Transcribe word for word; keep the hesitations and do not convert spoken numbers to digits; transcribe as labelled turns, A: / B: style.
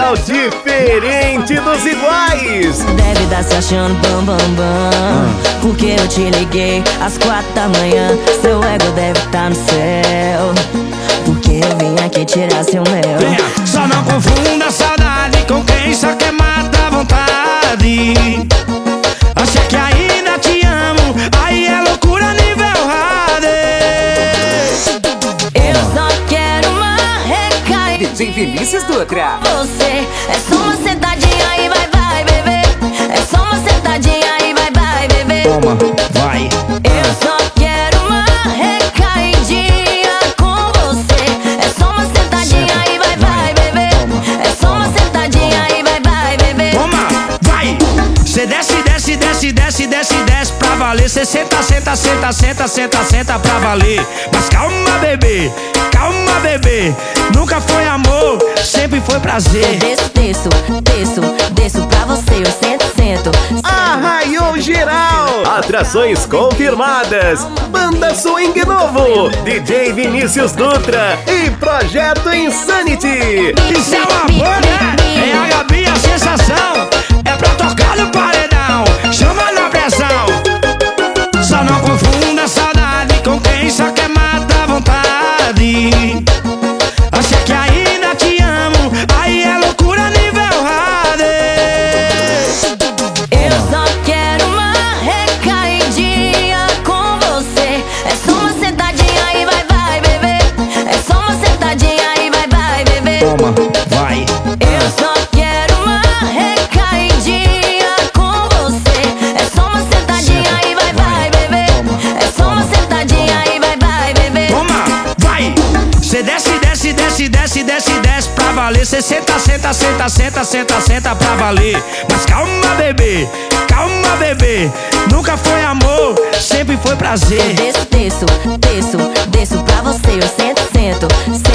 A: casal diferente dos iguais.
B: Deve estar se achando bam bam bam, porque eu te liguei às quatro da manhã. Seu ego deve estar no céu, porque eu vim aqui tirar seu mel.
C: Venha, só não confunda a saudade com quem só quer matar a vontade. Acha que ainda te amo, aí é loucura nível hard.
B: Eu só quero uma recaída.
D: D J Vinícius Dutra.
B: Você é só uma sentadinha e vai, vai, bebê. É só uma sentadinha e vai, vai, bebê.
C: Toma, vai.
B: Eu só quero uma recaidinha com você. É só uma sentadinha e vai, vai, bebê. É só uma sentadinha e vai, vai, bebê.
C: Toma, vai. Cê desce, desce, desce, desce, desce, desce pra valer. Cê senta, senta, senta, senta, senta, senta pra valer. Mas calma, bebê, calma, bebê. Nunca foi amor, sempre foi prazer.
B: Desço, desço, desço, desço pra você. Eu sento, sento.
A: Arraiou geral. Atrações confirmadas. Banda Swing Novo, D J Vinícius Dutra e Projeto Insanity.
C: Isso é uma banda, é a Gabi a sensação. É pra tocar no paredão, chama na pressão. Só não confunda a saudade com quem só quer matar a vontade. Acha que ainda te amo, aí é loucura nível hard.
B: Eu só quero uma recaidinha com você. É só uma sentadinha e vai, vai, bebê. É só uma sentadinha e vai, vai, bebê.
C: Toma, vai.
B: Eu só quero uma recaidinha com você. É só uma sentadinha e vai, vai, bebê. É só uma sentadinha e vai, vai, bebê.
C: Toma, vai. Cê desce, desce, desce, desce, desce, desce pra valer. Cê senta, senta, senta, senta, senta, senta pra valer. Mas calma, bebê, calma, bebê. Nunca foi amor, sempre foi prazer.
B: Eu desço, desço, desço, desço pra você. Eu sento, sento.